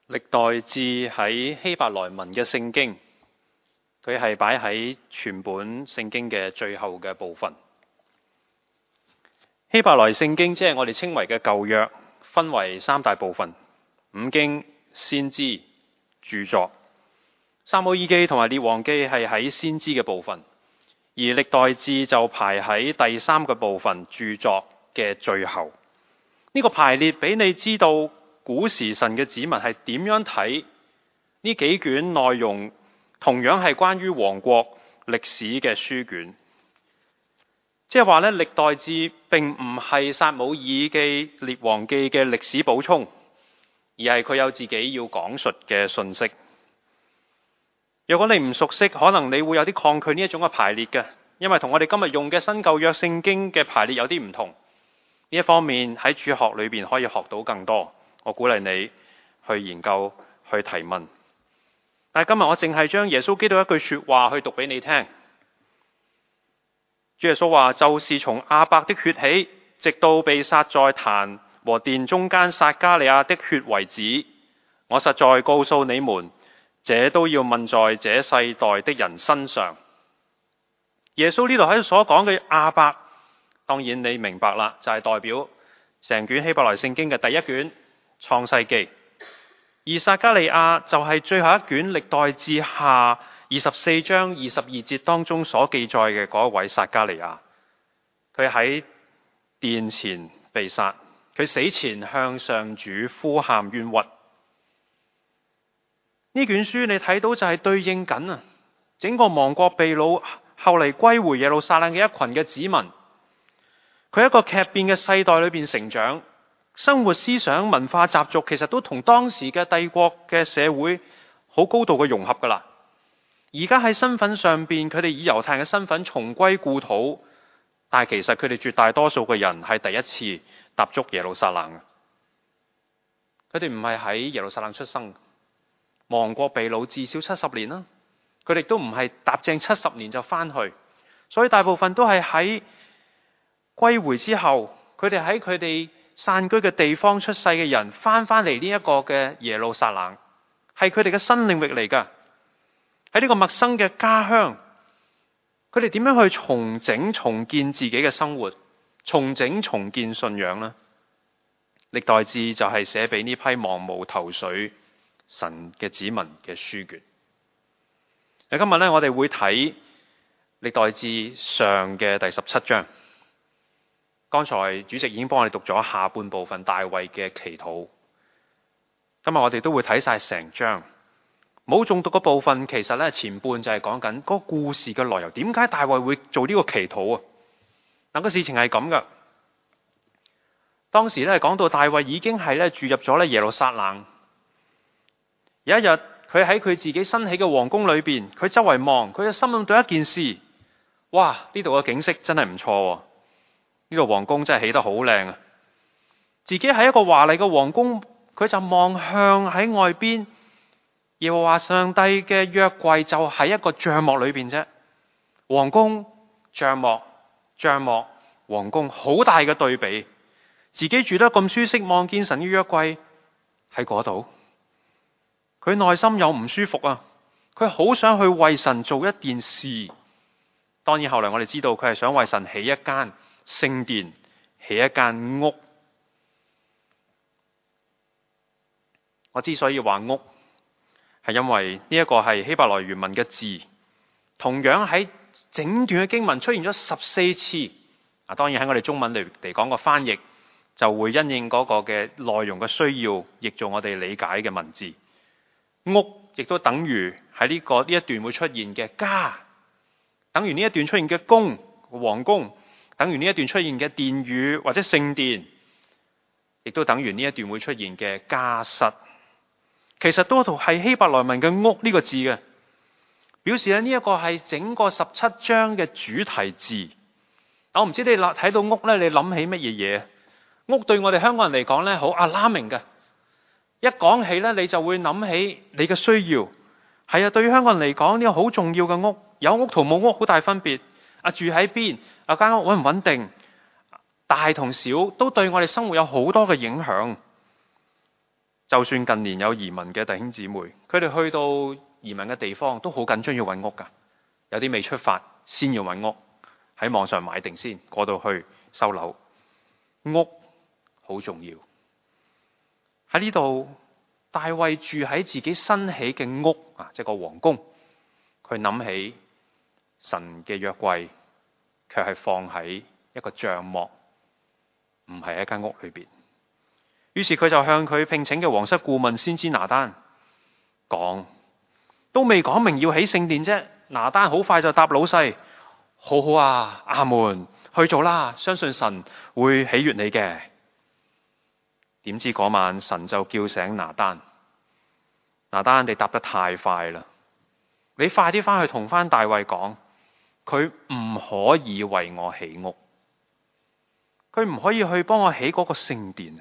歷代志喺希伯來文嘅聖經，佢係擺喺全本聖經嘅最後嘅部分。希伯來聖經即係我哋稱為嘅舊約，分為三大部分：五經、先知、著作。撒母耳記同埋列王記係喺先知嘅部分，而歷代志就排喺第三個部分，著作嘅最後。呢個排列俾你知道古時神嘅子民係點樣睇呢幾卷內容，同樣係關於王國歷史嘅書卷。即係話咧，歷代志並唔係撒母耳記、列王記嘅歷史補充，而係佢有自己要講述嘅信息。如果你唔熟悉，可能你會有啲抗拒呢一種嘅排列嘅，因為同我哋今日用嘅新舊約聖經嘅排列有啲唔同。呢一方面喺主學裏邊可以學到更多，我鼓勵你去研究、去提問。但係今日我淨係將耶穌基督一句說話去讀俾你聽。主耶穌話：就是從亞伯的血起，直到被殺在壇和殿中間撒迦利亞的血為止。我實在告訴你們，這都要問在這世代的人身上。耶穌呢度喺度所講嘅亞伯，當然你明白啦，就係代表成卷希伯來聖經嘅第一卷創世記，而撒迦利亞就係最後一卷歷代志下24章22節當中所記載嘅嗰一位撒迦利亞。佢喺殿前被殺，佢死前向上主呼喊冤屈。呢卷書你睇到就係對應緊啊，整個亡國被擄後嚟歸回耶路撒冷嘅一群嘅子民，佢喺一個劇變嘅世代裏邊成長，生活思想文化習俗其實都同當時嘅帝國嘅社會好高度嘅融合噶啦。而家喺身份上邊，佢哋以猶太人嘅身份重歸故土，但係其實佢哋絕大多數嘅人係第一次踏足耶路撒冷。佢哋唔係喺耶路撒冷出生，亡國被擄至少70年啦。佢哋都唔係踏正70年就翻去，所以大部分都係喺歸回之後，佢哋喺佢哋散居嘅地方出世嘅人翻嚟呢一個嘅耶路撒冷，係佢哋嘅新領域嚟噶。喺呢個陌生嘅家鄉，佢哋點樣去重整重建自己嘅生活，重建信仰呢？歷代志就係寫俾呢批茫無頭緒神嘅子民嘅書卷。今日咧，我哋會睇歷代志上嘅第17章。剛才主席已經幫我哋讀咗下半部分大衛嘅祈禱。今日我哋都會睇晒成章。冇中讀嘅部分，其實咧前半就係講緊嗰個故事嘅內容。點解大衛會做呢個祈禱啊？嗱，個事情係咁噶。當時咧講到大衛已經係咧住入咗咧耶路撒冷。有一日，佢喺佢自己新起嘅皇宮裏邊，佢周圍望，佢就心諗到一件事：哇！呢度嘅景色真係唔錯，呢個皇宮真係起得好靚啊！自己喺一個華麗嘅皇宮，佢就望向喺外邊。耶和華上帝嘅約櫃就喺一個帳幕裏邊啫，皇宮、帳幕、皇宮，好大嘅對比。自己住得咁舒適，望見神嘅約櫃喺嗰度，佢內心有唔舒服啊！佢好想去為神做一件事。當然後來我哋知道佢係想為神起一間聖殿，起一間屋。我之所以話屋，係因為呢一個係希伯來原文嘅字，同樣喺整段嘅經文出現咗14次。當然喺我哋中文嚟講個翻譯就會因應嗰個嘅內容嘅需要，譯做我哋理解嘅文字。屋亦都等於喺呢一段會出現嘅家，等於呢一段出現嘅宮、皇宮，等於呢一段出現嘅殿宇或者聖殿，亦都等於呢一段會出現嘅家室。其實都係希伯來文嘅屋呢個字嘅，表示咧呢一個係整個17章嘅主題字。我唔知你睇到屋咧，你諗起乜嘢嘢？屋對我哋香港人嚟講咧，好alarming嘅。一講起咧，你就會諗起你嘅需要。係啊，對於香港人嚟講，呢個好重要嘅屋，有屋同冇屋好大分別。住喺邊？間屋穩唔穩定？大同小都對我哋生活有好多嘅影響。 就算近年有移民嘅弟兄姊妹，佢哋去到移民嘅地方都好緊張要揾屋㗎，有啲未出發先要揾屋，喺網上買定先，過到去收樓。屋好重要。喺呢度，大衛住喺自己新起嘅屋啊，即係個皇宮。佢諗起神嘅約櫃，卻係放喺一個帳幕，唔係一間屋裏邊。於是佢就向佢聘請嘅皇室顧問先知拿單講，都未講明要起聖殿啫。拿單好快就答老細：好好啊，阿門，去做啦，相信神會喜悅你嘅。點知嗰晚神就叫醒拿單，拿單，你答得太快啦，你快啲翻去同翻大衛講，佢唔可以為我起屋，佢唔可以去幫我起嗰個聖殿。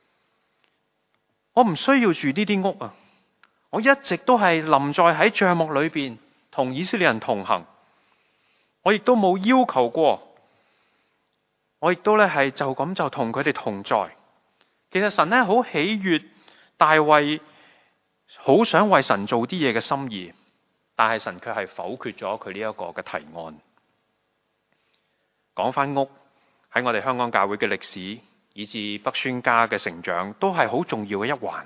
我唔需要住呢啲屋啊！我一直都係臨在喺帳幕裏邊同以色列人同行，我亦都冇要求過，我亦都咧係就咁就同佢哋同在。其實神咧好喜悅大衛，好想為神做啲嘢嘅心意，但係神卻係否決咗佢呢一個嘅提案。講翻屋，喺我哋香港教會嘅歷史，以至北宣家嘅成長，都係好重要嘅一環。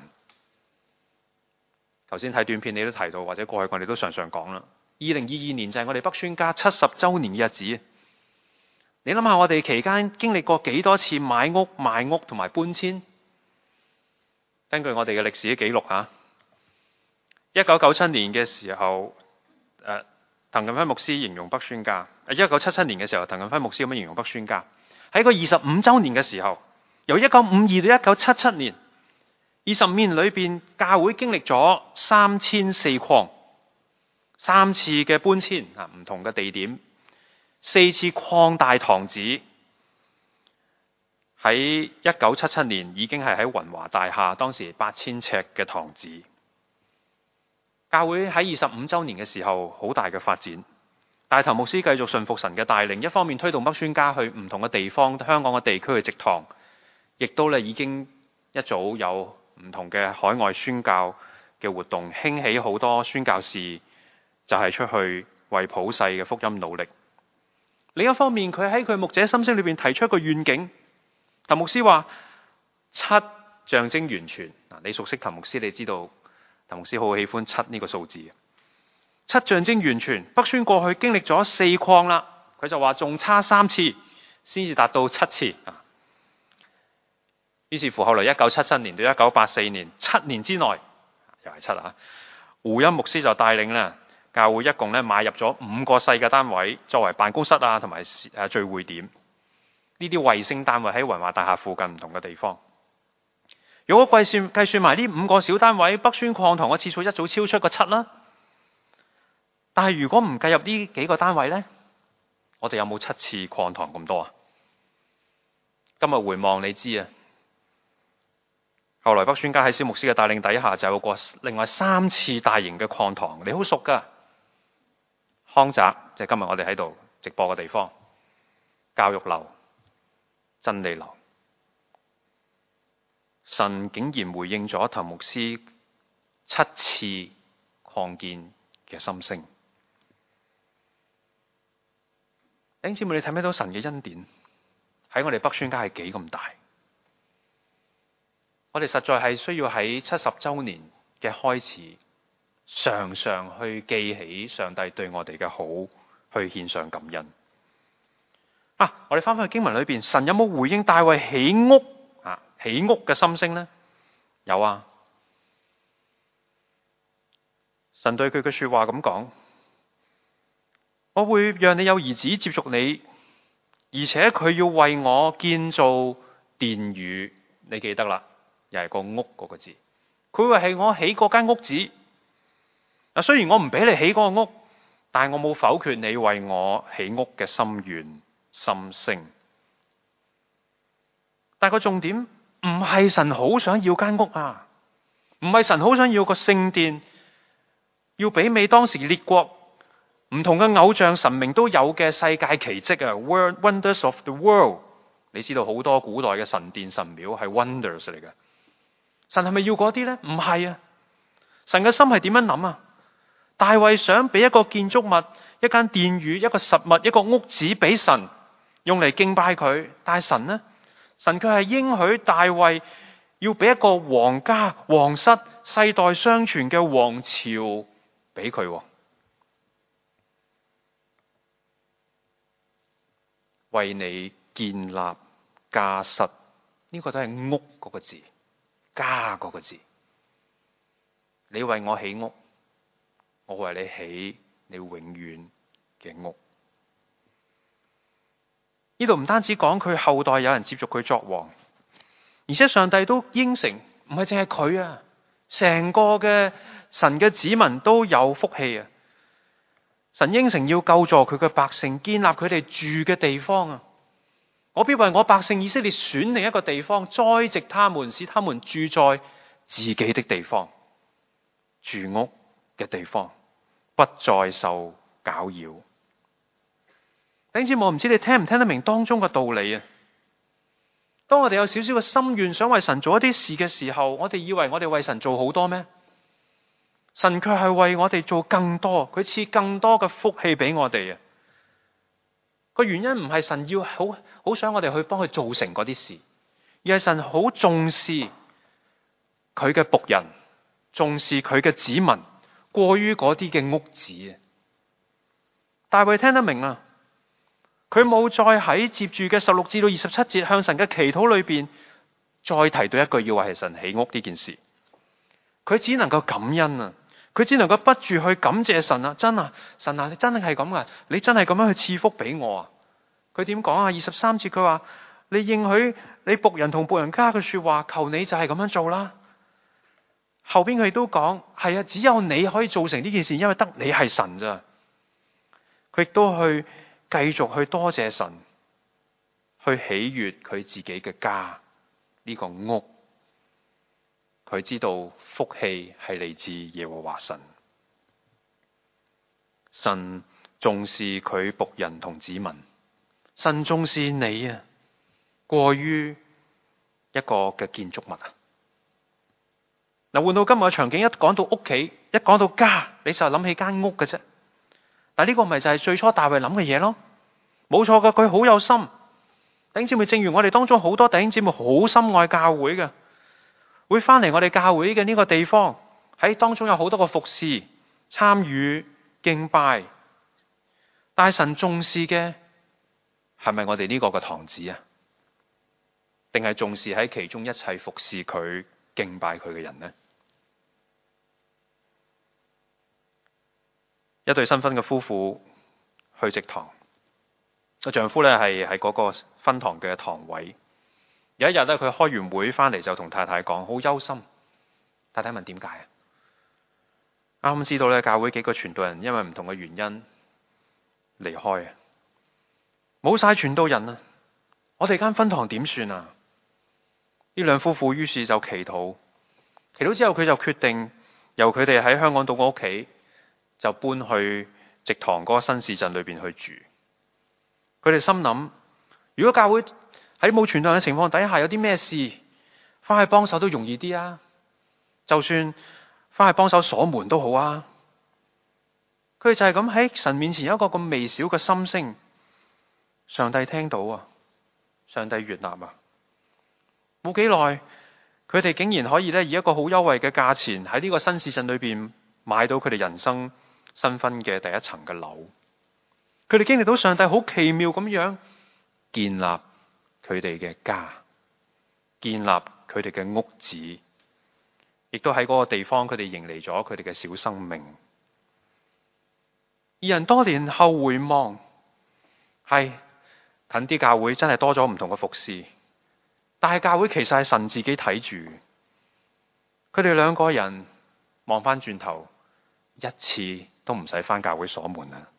頭先睇短片你都提到，或者過去我哋都常常講啦。2022年就係我哋北宣家70週年嘅日子。你諗下，我哋期間經歷過幾多次買屋、賣屋同埋搬遷？根據我哋嘅歷史記錄啊，1997年嘅時候，滕近輝牧師形容北宣家；1977年嘅時候，滕近輝牧師咁樣形容北宣家。喺個25週年嘅時候，由1952到1977年，25年裏邊，教會經歷咗3004擴，3次嘅搬遷啊，唔同嘅地點，4次擴大堂址。喺1977年已經係喺雲華大廈，當時8000尺嘅堂址。教會喺25週年嘅時候，好大嘅發展。帶頭牧師繼續順服神嘅帶領，一方面推動北宣家去唔同嘅地方，香港嘅地區去植堂，亦都咧已經一早有唔同嘅海外宣教嘅活動，興起好多宣教士就係出去為普世嘅福音努力。另一方面，佢喺佢牧者心聲裏邊提出一個願景。譚牧師話7象徵完全。你熟悉譚牧師，你知道譚牧師好喜歡7呢個數字。7象徵完全。北宣過去經歷咗4擴啦，佢就話仲差3次先至達到7次。於是乎後來1977年到1984年7年之內，又係7啊。胡恩牧師就帶領啦，教會一共咧買入咗5個細嘅單位作為辦公室啊，同埋聚會點。呢啲衛星單位喺雲華大廈附近唔同嘅地方。如果計算埋呢5個小單位，北宣擴堂嘅次數一早超出個7啦。但係如果唔計入呢幾個單位呢，我哋有冇7次擴堂咁多啊？今日回望你知啊，後來北宣家喺蕭牧師嘅帶領底下，就有過另外3次大型嘅擴堂，你好熟噶。康宅就係今日我哋喺度直播嘅地方，教育樓、真理樓。神竟然回應咗譚牧師7次擴建嘅心聲。弟兄姊妹，你睇唔睇到神嘅恩典喺我哋北宣家係幾咁大？我哋實在係需要喺70週年嘅開始，常常去記起上帝對我哋嘅好，去獻上感恩。我哋翻返去經文裏邊，神有冇回應大衛起屋嘅心聲呢？有啊。神對佢嘅說話咁講：我會讓你有兒子接續你，而且佢要為我建造殿宇。你記得啦，又係個屋嗰個字。佢會係我起嗰間屋子。雖然我唔俾你起嗰個屋，但係我冇否決你為我起屋嘅心願心聲。但係個重點唔係神好想要間屋啊，唔係神好想要個聖殿，要媲美當時列國唔同嘅偶像神明都有嘅世界奇蹟啊 ，Wonders of the world。你知道好多古代嘅神殿神廟係 wonders 嚟嘅。 神係咪要嗰啲呢？唔係啊！神嘅心係點樣諗啊？大衛想俾一個建築物、一間殿宇、一個實物、一個屋子俾神用嚟敬拜佢，但係神呢？神卻係應許大衛要俾一個皇家、皇室、世代相傳嘅王朝俾佢，為你建立家室。呢個都係屋嗰個字，家嗰個字。你為我起屋，我為你起你永遠嘅屋。呢度唔單止講佢後代有人接續佢作王，而且上帝都應承，唔係淨係佢啊，成個嘅神嘅子民都有福氣啊！神應承要救助佢嘅百姓，建立佢哋住嘅地方啊！我必為我百姓以色列選另一個地方，栽植他們，使他們住在自己的地方，住屋嘅地方，不再受攪擾。弟兄姊妹，我唔知你聽唔聽得明當中嘅道理啊？當我哋有少少嘅心願，想為神做一啲事嘅時候，我哋以為我哋為神做好多咩？神卻係為我哋做更多，佢賜更多嘅福氣俾我哋啊！個原因唔係神要好想我哋去幫佢做成嗰啲事，而係神好重視佢嘅僕人，重視佢嘅子民，過於嗰啲嘅屋子啊！大衛聽得明啊！佢冇再喺接住嘅16至到27節向神嘅祈禱裏邊再提到一句要為神起屋呢件事，佢只能夠感恩啊！佢只能夠不住去感謝神啊！真啊，神啊，你真係咁啊！你真係咁樣去賜福俾我啊！佢點講啊？23節佢話：你應許你僕人同僕人家嘅說話，求你就係咁樣做啦。後邊佢亦都講：係啊，只有你可以做成呢件事，因為得你係神咋。佢亦都去繼續去多謝神，去喜悅佢自己嘅家呢個屋。佢知道福氣係嚟自耶和華神，神重視佢僕人同子民，神重視你啊，過於一個嘅建築物啊。嗱，換到今日嘅場景，一講到屋企，一講到家，你就諗起間屋嘅啫。但呢個咪就係最初大衛諗嘅嘢咯，冇錯噶，佢好有心。弟兄姊妹，正如我哋當中好多弟兄姊妹好深愛教會嘅，會翻嚟我哋教會嘅呢個地方，喺當中有好多個服侍、參與、敬拜。但係神重視嘅係咪我哋呢個嘅堂子啊？定係重視喺其中一切服侍佢、敬拜佢嘅人呢？一對新婚嘅夫婦去植堂，個丈夫咧係嗰個分堂嘅堂委。有一日咧，佢開完會翻嚟就同太太講，好憂心。太太問點解啊？啱啱知道咧，教會幾個傳道人因為唔同嘅原因離開啊，冇晒傳道人啊！我哋間分堂點算啊？呢兩夫婦於是就祈禱，祈禱之後佢就決定由佢哋喺香港島個屋企就搬去植堂嗰個新市鎮裏邊去住。佢哋心諗，如果教會喺冇傳道人嘅情況底下有啲咩事，翻去幫手都容易啲啊！就算翻去幫手鎖門都好啊！佢哋就係咁喺神面前有一個咁微小嘅心聲，上帝聽到啊，上帝悅納啊！冇幾耐，佢哋竟然可以咧以一個好優惠嘅價錢喺呢個新市鎮裏邊買到佢哋人生新婚嘅第一層嘅樓。佢哋經歷到上帝好奇妙咁樣建立佢哋嘅家，建立佢哋嘅屋子，亦都喺嗰個地方佢哋迎嚟咗佢哋嘅小生命。二人多年後回望，係近啲教會真係多咗唔同嘅服侍，但係教會其實係神自己睇住。佢哋兩個人望翻轉頭，一次都唔使翻教會鎖門啦。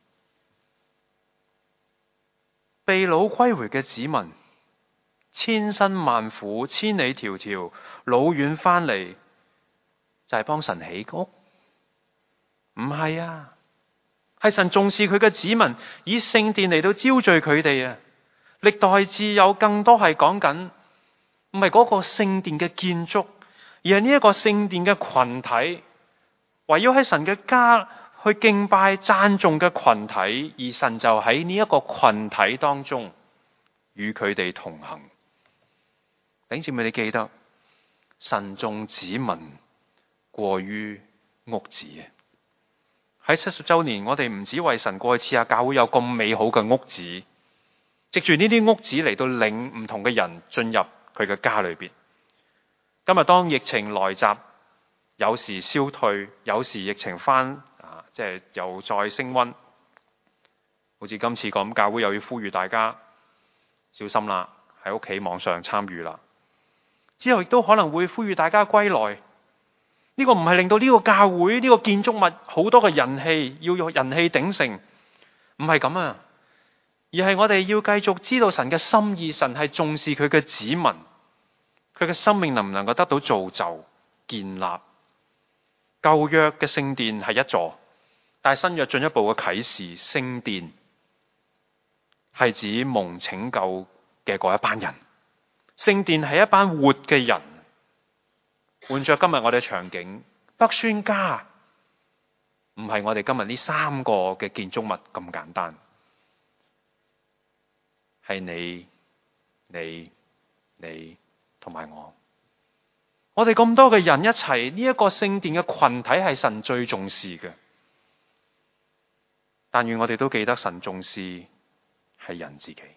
被擄歸回嘅子民，千辛萬苦、千里迢迢、老遠翻嚟，就係幫神起屋？唔係啊，係神重視佢嘅子民，以聖殿嚟到招聚佢哋啊！歷代志有更多係講緊，唔係嗰個聖殿嘅建築， 而係呢一個聖殿嘅群體，圍繞喺神嘅家去敬拜讚頌嘅群體，而神就喺呢一個群體當中與佢哋同行。弟兄姊妹，你記得神重子民過於屋子。喺70週年，我哋唔止為神過去賜下教會有咁美好嘅屋子，藉住呢啲屋子嚟到領唔同嘅人進入佢嘅家裏邊。今日當疫情來襲，有時消退，有時疫情即係又再升溫，好似今次咁，教會又要呼籲大家小心啦，喺屋企網上參與啦。之後亦都可能會呼籲大家歸來。呢個唔係令到呢個教會呢個建築物好多嘅人氣，要人氣鼎盛，唔係咁啊，而係我哋要繼續知道神嘅心意，神係重視佢嘅子民，佢嘅生命能唔能夠得到造就建立。舊約嘅聖殿係一座，但係新約進一步嘅啟示，聖殿係指蒙拯救嘅嗰一班人，聖殿係一班活嘅人。換着今日我哋嘅場景，北宣家唔係我哋今日呢3個嘅建築物咁簡單，係你同埋我。我哋咁多嘅人一齊，呢一個聖殿嘅群體係神最重視嘅。但願我哋都記得神重視係人自己。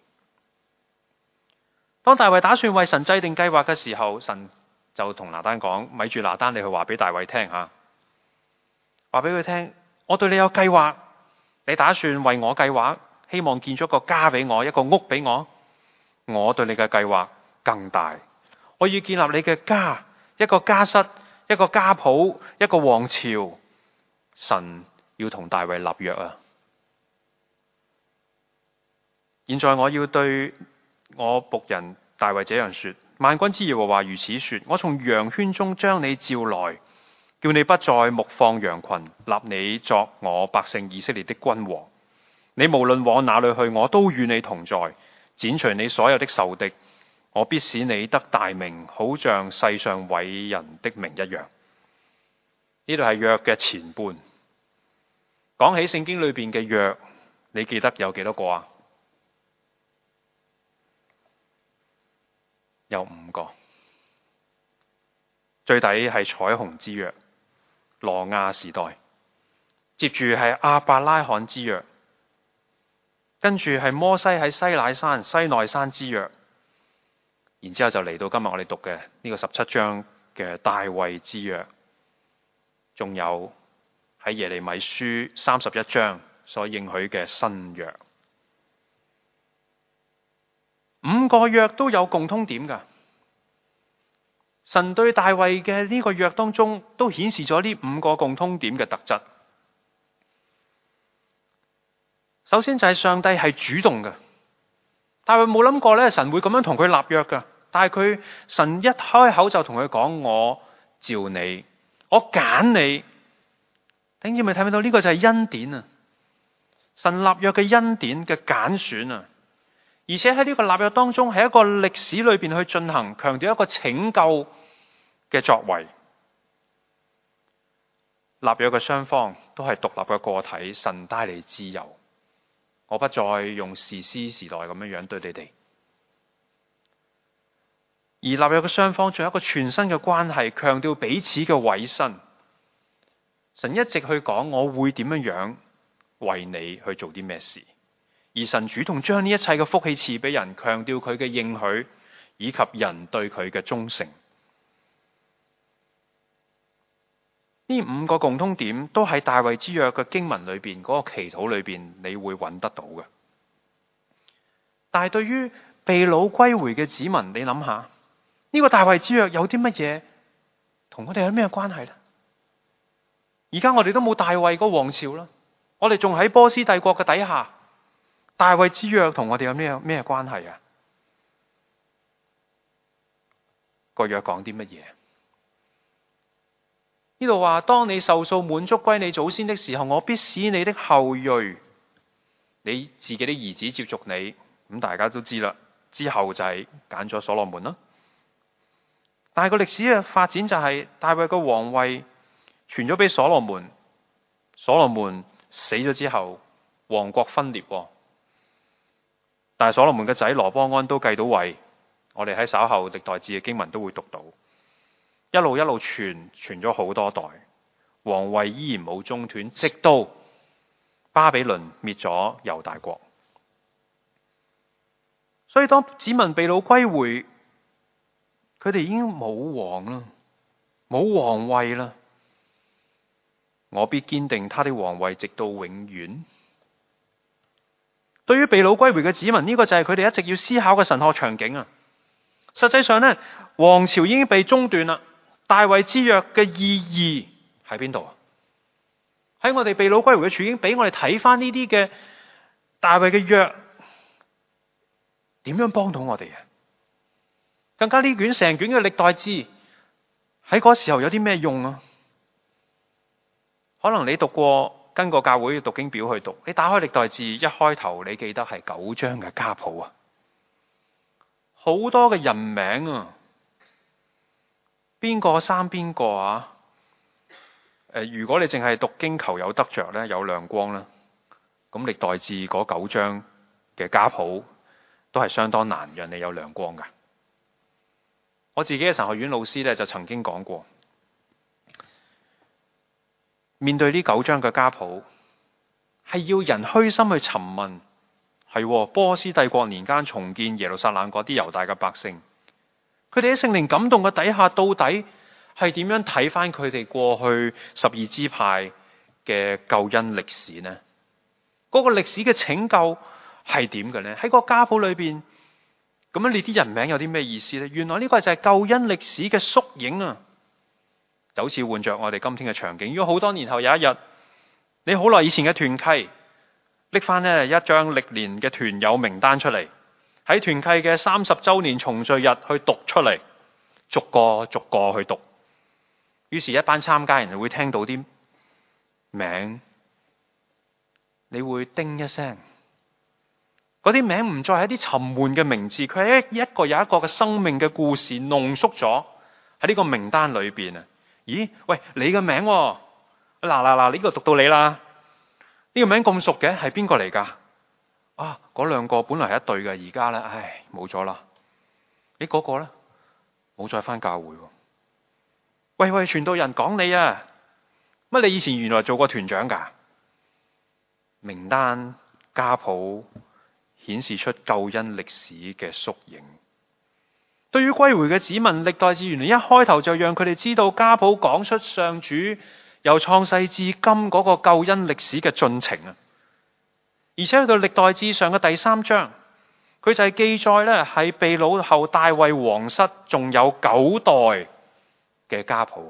當大衛打算為神制定計劃嘅時候，神就同拿單講：咪住，拿單，你去話俾大衛聽吓，話俾佢聽，我對你有計劃，你打算為我計劃，希望建咗個家俾我，一個屋俾我。我對你嘅計劃更大，我要建立你嘅家，一個家室，一個家譜，一個王朝。神要同大衛立約啊！現在我要對我僕人大衛這樣說：萬軍之耶和華如此說，我從羊圈中將你召來，叫你不再牧放羊群，立你作我百姓以色列的君王。你無論往哪裏去，我都與你同在，剪除你所有的仇敵，我必使你得大名，好像世上偉人的名一樣。呢度係約嘅前半。講起聖經裏邊嘅約，你記得有幾多個啊？有5個。最底係彩虹之約，挪亞時代，接住係亞伯拉罕之約，跟住係摩西喺西奈山之約，然之後就嚟到今日我哋讀嘅呢個17章嘅大衛之約，仲有喺耶利米書31章所應許嘅新約。5個約都有共通點㗎。神對大衛嘅呢個約當中都顯示咗呢5個共通點嘅特質。首先就係上帝係主動嘅，大衛冇諗過咧神會咁樣同佢立約㗎，但係神一開口就同佢講：我召你，我揀你。弟兄姊妹睇唔睇到呢個就係恩典啊？神立約嘅恩典嘅揀選啊！而且喺呢個立約當中，係一個歷史裏邊去進行，強調一個拯救嘅作為。立約嘅雙方都係獨立嘅個體，神帶嚟自由。我不再用士師時代咁樣對你哋。而立約嘅雙方仲有一個全新嘅關係，強調彼此嘅委身。神一直去講，我會點樣為你去做啲咩事。而神主動將呢一切嘅福氣賜俾人，強調佢嘅應許以及人對佢嘅忠誠。呢5個共通點都喺大衛之約嘅經文裏邊，嗰個祈禱裏邊，你會揾得到嘅。但係對於被擄歸回嘅子民，你諗下，呢個大衛之約有啲乜嘢同我哋有咩關係呢？而家我哋都冇大衛個王朝啦，我哋仲喺波斯帝國嘅底下。大衛之約同我哋有咩關係啊？個約講啲乜嘢？呢度話：當你壽數滿足歸你祖先的時候，我必使你的後裔，你自己的兒子接續你。咁大家都知啦，之後就係揀咗所羅門啦。 但係個歷史嘅發展就係大衛嘅皇位傳咗俾所羅門，所羅門死咗之後，王國分裂。但係所羅門嘅仔羅波安都繼到位，我哋喺稍後歷代志嘅經文都會讀到，一路傳咗好多代，皇位依然冇中斷，直到巴比倫滅咗猶大國。所以當子民被擄歸回，佢哋已經冇王啦，冇皇位啦。我必堅定他的皇位直到永遠。對於被擄歸回嘅子民，呢個就係佢哋一直要思考嘅神學場景啊。實際上呢，王朝已經被中斷啦。大衛之約嘅意義喺邊度啊？喺我哋被擄歸回嘅處境，俾我哋睇翻呢啲嘅大衛嘅約，點樣幫到我哋啊？更加呢卷成卷嘅歷代志喺嗰時候有啲咩用啊？可能你讀過，跟個教會嘅讀經表去讀，你打開歷代志一開頭，你記得係9章嘅家譜啊，好多嘅人名啊，邊個生邊個啊？如果你淨係讀經求有得着咧，有亮光啦，咁歷代志嗰9章嘅家譜都係相當難讓你有亮光噶。我自己嘅神學院老師咧就曾經講過，面對呢9章嘅家譜，係要人虛心去尋問。係波斯帝國年間重建耶路撒冷嗰啲猶大嘅百姓，佢哋喺聖靈感動嘅底下，到底係點樣睇翻佢哋過去12支派嘅救恩歷史呢？嗰個歷史嘅拯救係點嘅呢？喺個家譜裏邊，咁樣你啲人名有啲咩意思呢？原來呢個就係救恩歷史嘅縮影啊！就好似換着我哋今天嘅場景，如果好多年後有一日，你好耐以前嘅團契拎翻一張歷年嘅團友名單出嚟，喺團契嘅30週年重聚日去讀出嚟，逐個去讀。於是，一班參加人會聽到啲名，你會叮一聲。嗰啲名唔再係一啲沉悶嘅名字，佢係一個有一個嘅生命嘅故事濃縮咗喺呢個名單裏邊啊！咦，喂，你嘅名喎，嗱，呢個讀到你啦。呢個名咁熟嘅，係邊個嚟噶？啊，嗰2個本來係一對嘅，而家咧，唉，冇咗啦。嗰個咧，冇再翻教會。喂，傳道人講你啊，乜你以前原來做過團長噶？名單家譜顯示出救恩歷史嘅縮影。對於歸回嘅子民，歷代志原來一開頭就讓佢哋知道家譜講出上主由創世至今嗰個救恩歷史嘅進程啊！而且去到歷代志上嘅第3章，佢就係記載咧喺被擄後大衛皇室仲有9代嘅家譜，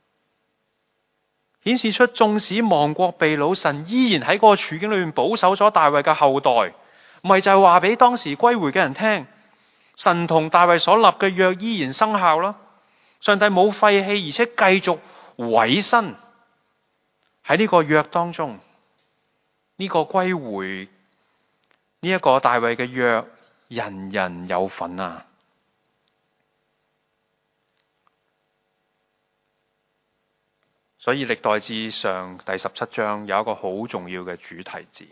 顯示出縱使亡國被擄，神依然喺嗰個處境裏面保守咗大衛嘅後代，唔係就係話俾當時歸回嘅人聽，神同大衛所立嘅約依然生效啦。上帝冇廢棄，而且繼續委身喺呢個約當中。呢個歸回，呢一個大衛嘅約，人人有份啊！所以歷代志上第17章有一個好重要嘅主題字：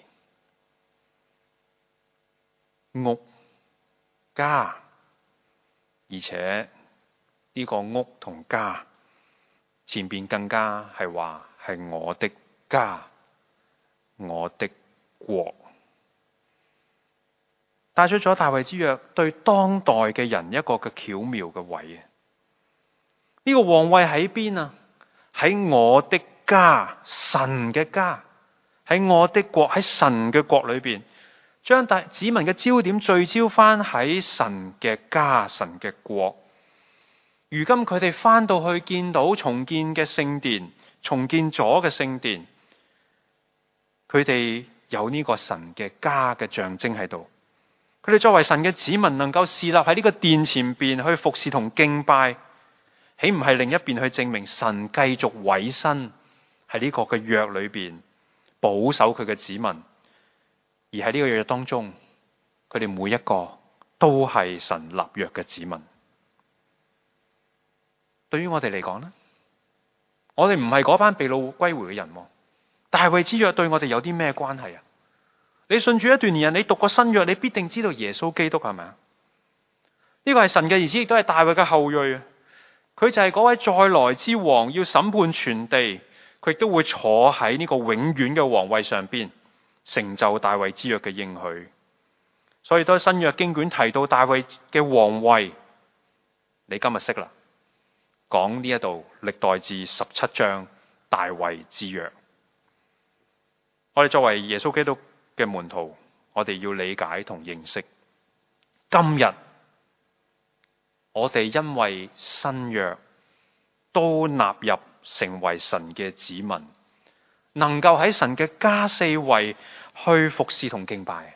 屋、家。而且呢個屋同家前邊更加係話係我的家，我的國，帶出咗大衛之約對當代嘅人一個嘅巧妙嘅位。呢個皇位喺邊啊？喺我的家，神嘅家，喺我的國，喺神嘅國裏邊，將子民嘅焦點聚焦翻喺神嘅家，神嘅國。如今佢哋翻到去見到重建嘅聖殿，重建咗嘅聖殿，佢哋有呢個神嘅家嘅象徵喺度。佢哋作為神嘅子民，能夠侍立喺呢個殿前邊去服侍同敬拜，豈唔係另一邊去證明神繼續委身喺呢個嘅約裏邊保守佢嘅子民？而喺呢個約當中，佢哋每一個都係神立約嘅子民。 對於我哋嚟講呢，我哋唔係嗰班被擄歸回嘅人。大衛之約對我哋有啲咩關係啊？你信主一段年日，你讀過新約，你必定知道耶穌基督係咪啊？呢個係神嘅兒子，亦都係大衛嘅後裔。佢就係嗰位再來之王，要審判全地。佢亦都會坐喺呢個永遠嘅皇位上邊，成就大衛之約嘅應許。所以當新約經卷提到大衛嘅皇位，你今日識啦，講呢一度歷代志17章大衛之約。我哋作為耶穌基督嘅門徒，我哋要理解同認識，今日我哋因為新約都納入成為神嘅子民，能夠喺神嘅家四圍去服侍同敬拜。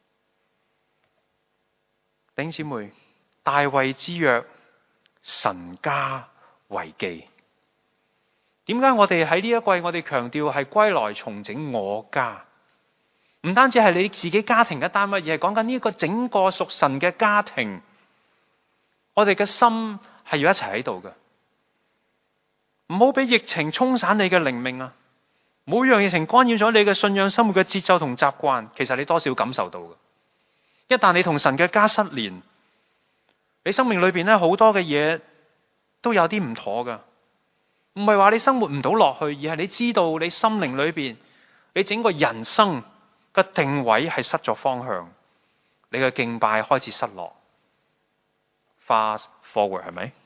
弟兄姊妹，大衛之約，神家為記。點解我哋喺呢一季我哋強調係歸來重整我家？唔單止係你自己家庭嘅單位，而係講緊呢一個整個屬神嘅家庭。我哋嘅心係要一齊喺度嘅，唔好俾疫情沖散你嘅靈命啊！每樣疫情干擾咗你嘅信仰生活嘅節奏同習慣，其實你多少感受到嘅。一旦你同神嘅家失聯，你生命裏邊咧好多嘅嘢都有啲唔妥噶。唔係話你生活唔到落去，而係你知道你心靈裏邊，你整個人生嘅定位係失咗方向，你嘅敬拜開始失落。Fast forward 係咪？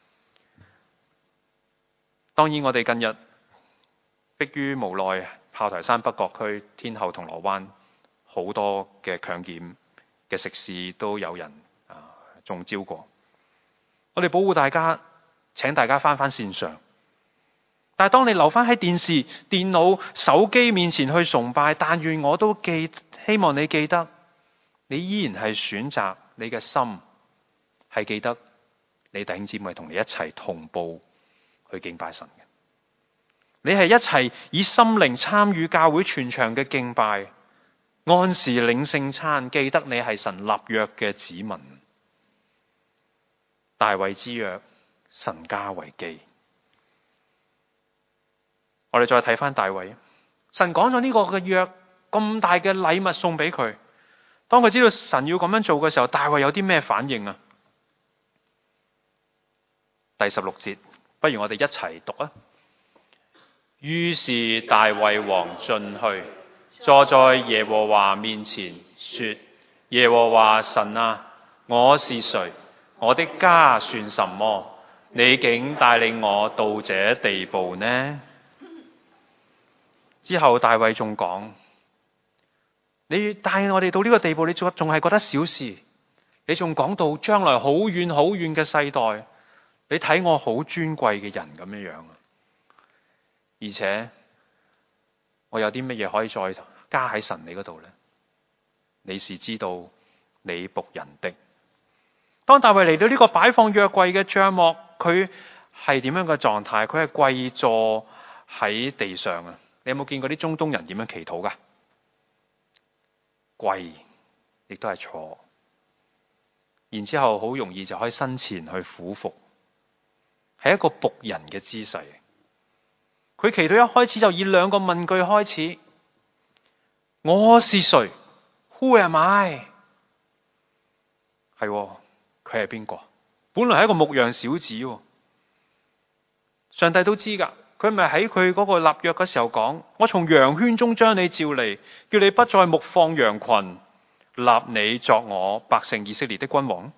當然我哋近日迫於無奈，炮台山北角區、天后銅鑼灣好多嘅強檢嘅食肆都有人中招過。我哋保護大家，請大家翻線上。但係當你留翻喺電視、電腦、手機面前去崇拜，但願我都希望你記得，你依然係選擇你嘅心係記得你弟兄姊妹同你一齊同步去敬拜神嘅。你係一齊以心靈參與教會全場嘅敬拜，按時領聖餐，記得你係神立約嘅子民。大衛之約，神家為記。我哋再睇翻大衛，神講咗呢個嘅約咁大嘅禮物送俾佢。當佢知道神要咁樣做嘅時候，大衛有啲咩反應啊？第16節，不如我哋一齊讀啊！於是大衛王進去，坐在耶和華面前，說：耶和華神啊，我是誰？我的家算什麼？你竟帶領我到這地步呢？之後大衛仲講：你帶我哋到呢個地步，你仲係覺得小事？你仲講到將來好遠好遠嘅世代，你睇我好尊貴嘅人咁樣樣啊！而且我有啲乜嘢可以再加喺神你嗰度呢？你是知道你僕人的。當大衛嚟到呢個擺放約櫃嘅帳幕，佢係點樣嘅狀態？佢係跪坐喺地上啊！你有冇見過啲中東人點樣祈禱噶？跪，亦都係坐，然之後好容易就可以身前去俯伏，係一個僕人嘅姿勢。佢祈禱一開始就以兩個問句開始：我是誰 ？Who am I？ 係，佢係邊個？本來係一個牧羊小子，上帝都知噶。佢咪喺佢嗰個立約嘅時候講：我從羊圈中將你召嚟，叫你不再牧放羊群，立你作我百姓以色列的君王。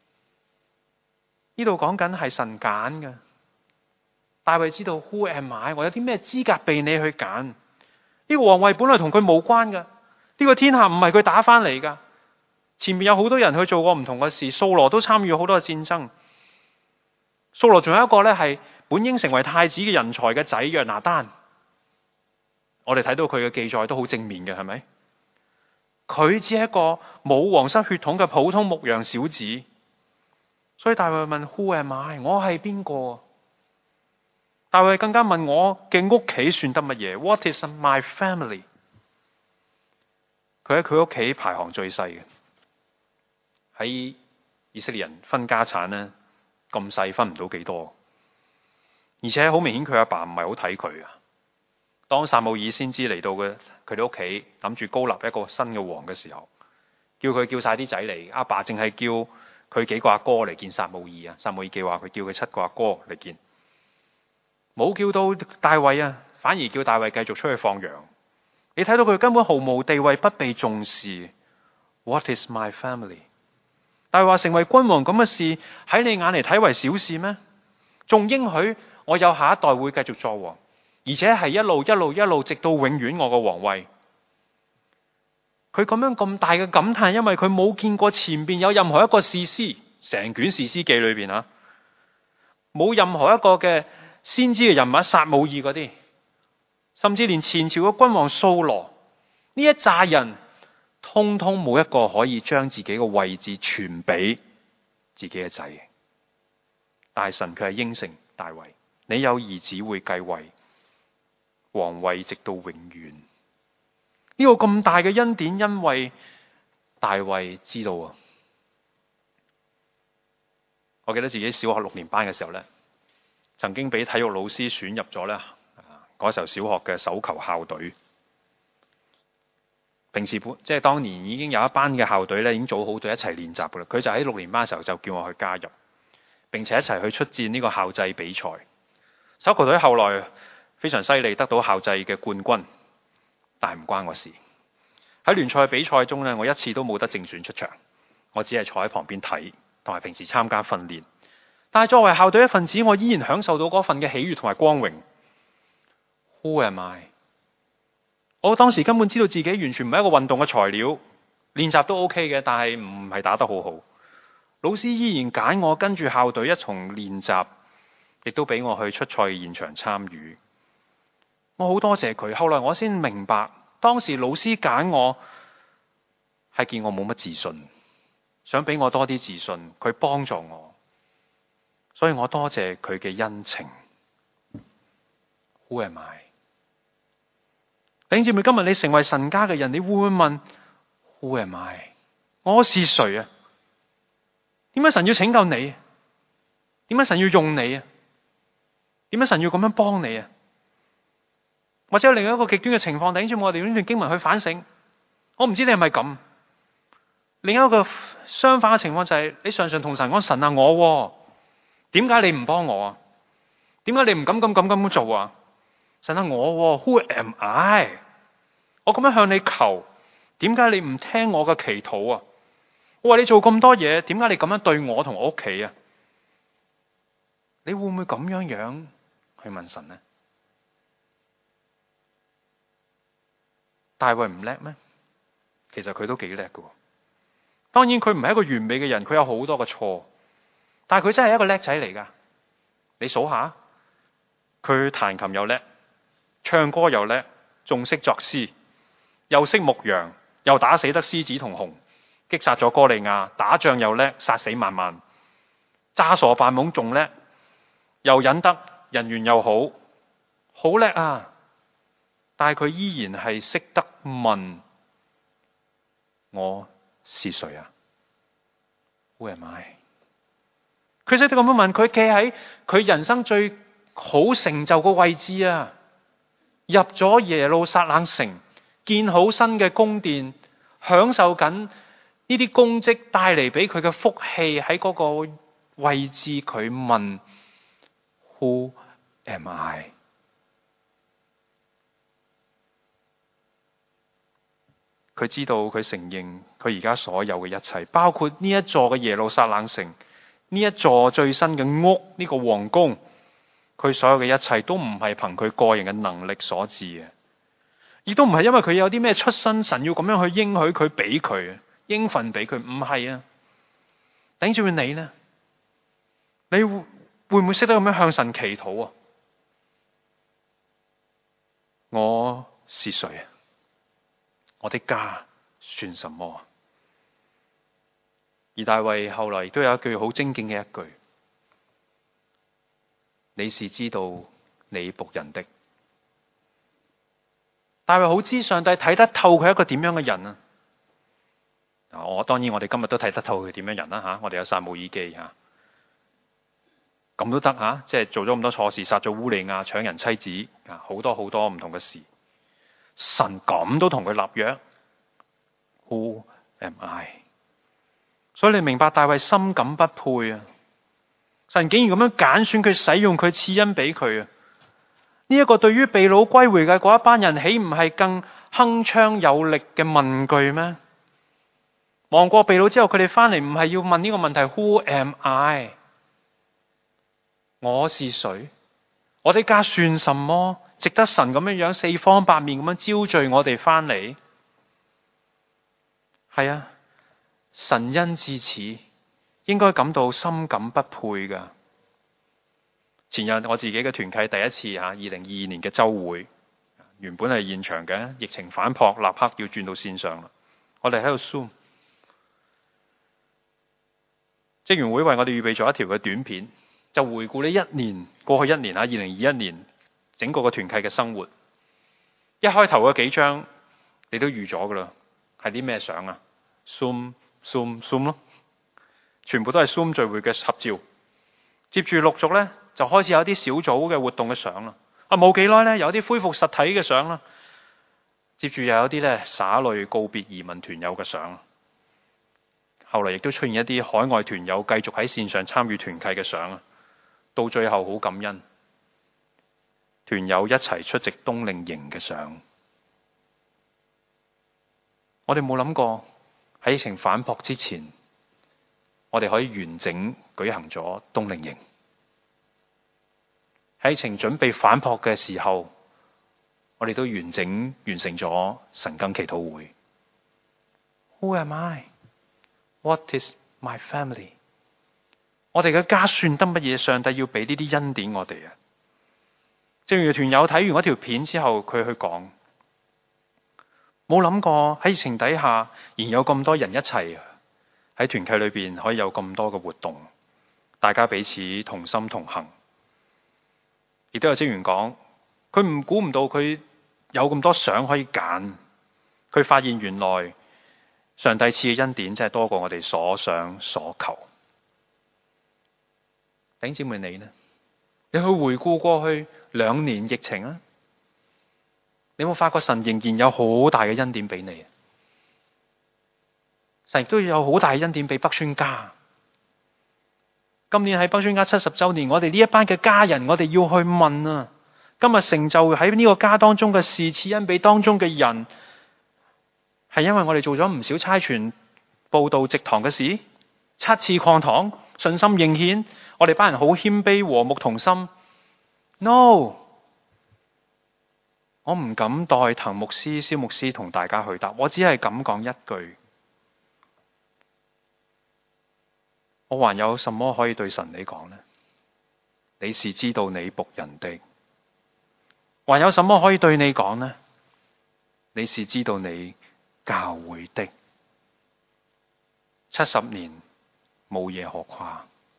呢度講緊係神揀嘅。大衛知道 Who am I？ 我有啲咩資格被你去揀？呢個皇位本來同佢無關嘅，呢個天下唔係佢打翻嚟噶。前面有好多人去做過唔同嘅事，掃羅都參與好多嘅戰爭。掃羅仲有一個咧係本應成為太子嘅人才嘅仔約拿單，我哋睇到佢嘅記載都好正面嘅，係咪？佢只係一個冇皇室血統嘅普通牧羊小子，所以大衛問 Who am I？ 我係邊個？大衛更加問我嘅屋企算得乜嘢 ？What is my family？ 佢喺佢屋企排行最細嘅，喺以色列人分家產呢，咁細分唔到幾多。 而且好明顯佢阿爸唔係好睇佢啊。當撒母耳先知嚟到佢哋屋企，諗住高立一個新嘅王嘅時候，叫佢叫晒啲仔嚟，阿爸淨係叫佢幾個阿哥嚟見撒母耳啊。撒母耳記話佢叫佢7個阿哥嚟見，冇叫到大衛啊，反而叫大衛繼續出去放羊。你睇到佢根本毫無地位，不被重視。What is my family？ 大衛話成為君王咁嘅事喺你眼嚟睇為小事咩？仲應許我有下一代會繼續作王，而且係一路直到永遠我個皇位。佢咁樣咁大嘅感嘆，因為佢冇見過前邊有任何一個士師，成卷士師記裏邊啊，冇任何一個嘅先知嘅人物撒母耳嗰啲，甚至連前朝嘅君王掃羅呢一紮人，通通冇一個可以將自己嘅位置傳俾自己嘅仔。大神佢係應承大衛，你有兒子會繼位，皇位直到永遠。呢個咁大嘅恩典，因為大衛知道啊。我記得自己小學6年班嘅時候呢，曾經俾體育老師選入咗呢嗰時候小學嘅手球校隊。平時即係當年已經有一班嘅校隊呢，已經組好隊一齊練習噶啦。佢就喺6年班嘅時候就叫我去加入，並且一齊去出戰呢個校際比賽。手球隊後來非常犀利，得到校際嘅冠軍。但係唔關我事。喺聯賽比賽中呢，我一次都冇得正選出場，我只係坐喺旁邊睇，同埋平時參加訓練。但係作為校隊一份子，我依然享受到嗰份嘅喜悅同埋光榮。Who am I？ 我當時根本知道自己完全唔係一個運動嘅材料，練習都 OK 嘅，但係唔係打得好好。老師依然揀我跟住校隊一同練習，亦都俾我去出賽現場參與。我好多謝佢，後來我先明白，當時老師揀我係見我冇乜自信，想俾我多啲自信，佢幫助我，所以我多謝佢嘅恩情。Who am I？ 弟兄姊妹，今日你成為神家嘅人，你會唔會問 Who am I？ 我是誰啊？點解神要拯救你？點解神要用你啊？點解神要咁樣幫你啊？或者有另一個極端嘅情況，頂住我哋用呢段經文去反省。我唔知你係咪咁。另一個相反嘅情況就係，你常常同神講：神啊，點解你唔幫我啊？點解你唔敢咁做啊？神啊，Who am I？ 我咁樣向你求，點解你唔聽我嘅祈禱啊？我話你做咁多嘢，點解你咁樣對我同我屋企啊？你會唔會咁樣去問神呢？大衛唔叻咩？其實佢都幾叻㗎。當然佢唔係一個完美嘅人，佢有好多嘅錯，但係佢真係一個叻仔嚟㗎。你數下，佢彈琴又叻，唱歌又叻，仲識作詩，又識牧羊，又打死得獅子同熊，擊殺咗哥利亞，打仗又叻，殺死萬萬，詐傻扮懵仲叻，又忍得，人緣又好，好叻啊！但係佢依然係識得問我是誰啊？ Who am I？ 佢識得咁樣問，佢企喺佢人生最好成就個位置啊！入咗耶路撒冷城，建好新嘅宮殿，享受緊呢啲功績帶嚟俾佢嘅福氣，喺嗰個位置佢問 Who am I？佢知道，佢承認佢而家所有嘅一切，包括呢一座嘅耶路撒冷城，呢一座最新嘅屋，呢個皇宮，佢所有嘅一切都唔係憑佢個人嘅能力所致嘅，亦都唔係因為佢有啲咩出身，神要咁樣去應許佢俾佢應份俾佢，唔係啊。頂住你呢？你會唔會識得咁樣向神祈禱啊？我是誰啊？我的家算什麼？而大衛後來亦都有一句好精警嘅一句：你是知道你僕人的。大衛好知上帝睇得透佢係一個點樣嘅人啊！當然我哋今日都睇得透佢點樣人啦吓，我哋有撒母耳記吓。 咁都得啊！即係做咗咁多錯事，殺咗烏利亞，搶人妻子啊，好多好多唔同嘅事。神咁都同佢立約，Who am I？ 所以你明白大衛深感不配啊！神竟然咁樣揀選佢，使用佢，賜恩俾佢啊！呢一個對於被擄歸回嘅嗰一班人，豈唔係更鏗鏘有力嘅問句咩？亡國被擄之後，佢哋翻嚟唔係要問呢個問題 Who am I？ 我是誰？我的家算什麼？值得神咁樣四方八面咁樣招聚我哋翻嚟？係啊，神恩至此，應該感到深感不配噶。前日我自己嘅團契第一次2022年嘅周會，原本係現場嘅，疫情反撲，立刻要轉到線上啦。我哋喺度 Zoom， 職員會為我哋預備咗一條嘅短片，就回顧呢過去一年2021年整個嘅團契嘅生活。一開頭嗰幾張你都預咗噶啦，係啲咩相啊？ Zoom 咯，全部都係 Zoom 聚會嘅合照。接住陸續咧就開始有啲小組嘅活動嘅相啦。冇幾耐咧有啲恢復實體嘅相啦。接住又有啲咧灑淚告別移民團友嘅相。後來亦都出現一啲海外團友繼續喺線上參與團契嘅相啊。到最後好感恩，團友一齊出席冬令營嘅相。我哋冇諗過喺疫情反撲之前，我哋可以完整舉行咗冬令營。喺疫情準備反撲嘅時候，我哋都完成咗晨更祈禱會。Who am I? What is my family? 我哋嘅家算得乜嘢？上帝要俾呢啲恩典我哋啊！正如團友睇完嗰條片之後，佢去講，冇諗過喺疫情底下，仍有咁多人一齊喺團契裏邊可以有咁多嘅活動，大家彼此同心同行。亦都有職員講，佢估唔到佢有咁多相可以揀，佢發現原來上帝賜嘅恩典真係多過我哋所想所求。弟兄姊妹，你呢？你去回顧過去2年疫情啊，你有冇發覺神仍然有好大嘅恩典俾你？神亦都有好大嘅恩典俾北宣家。今年喺北宣家70周年，我哋呢一班嘅家人，我哋要去問啊！今日成就喺呢個家當中嘅事，賜恩俾當中嘅人，係因為我哋做咗唔少差傳、佈道、植堂嘅事，7次擴堂、信心應獻，我哋班人好謙卑、和睦同心。No， 我唔敢代滕牧師、蕭牧師同大家去答，我只係咁講一句。我還有什麼可以對神你講呢？你是知道你僕人的。還有什麼可以對你講呢？你是知道你教會的。70年冇嘢可誇，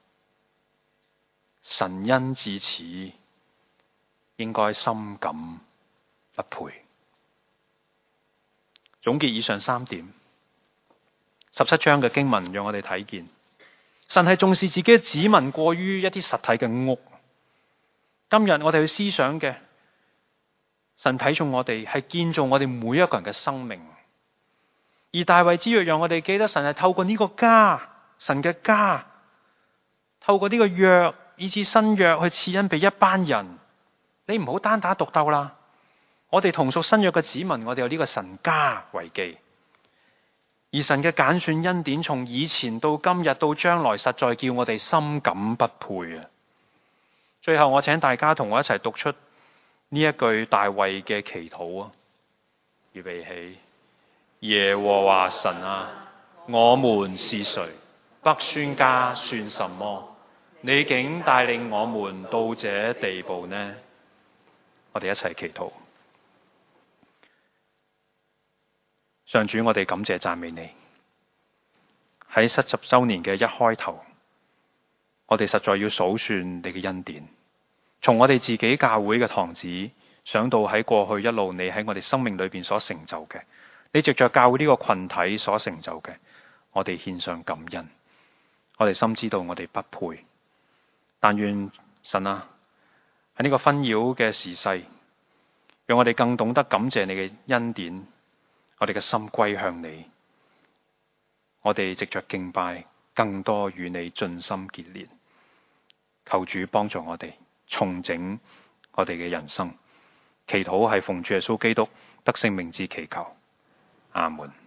神恩至此，應該深感不配。總結以上3點，17章嘅經文讓我哋睇見，神係重視自己嘅子民過於一啲實體嘅屋。今日我哋去思想嘅，神睇重我哋係建造我哋每一個人嘅生命。而大衛之約讓我哋記得，神係透過呢個家，神嘅家，透過呢個約，以至新約去賜恩俾一班人。你唔好單打獨鬥啦！我哋同屬新約嘅子民，我哋有呢個神家為記。而神嘅揀選恩典，從以前到今日到將來，實在叫我哋深感不配啊！最後，我請大家同我一齊讀出呢一句大衛嘅祈禱啊！預備起，耶和華神啊，我們是誰？北宣家算什麼？你竟帶領我們到這地步呢？我哋一齊祈禱。上主，我哋感謝讚美你。喺70周年嘅一開頭，我哋實在要數算你嘅恩典。從我哋自己教會嘅堂子，想到喺過去一路你喺我哋生命裏邊所成就嘅，你藉着教會呢個群體所成就嘅，我哋獻上感恩。我哋深知道我哋不配， 但願神啊，喺呢個紛擾嘅時勢，讓我哋更懂得感謝你嘅恩典，我哋嘅心歸向你，我哋藉着敬拜，更多與你盡心結連。求主幫助我哋重整我哋嘅人生。祈禱係奉主耶穌基督得勝名字祈求，阿門。